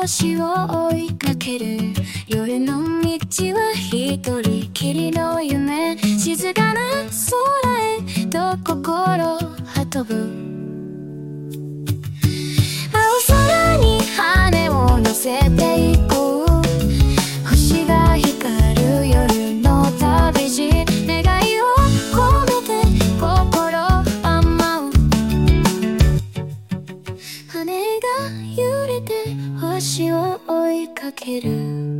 星を追いかける。夜の道は一人きりの夢。静かな空へと心運ぶ。青空に羽を乗せていこう。星が光る夜の旅路。願いを込めて心舞う。羽が揺れて星を追いかける。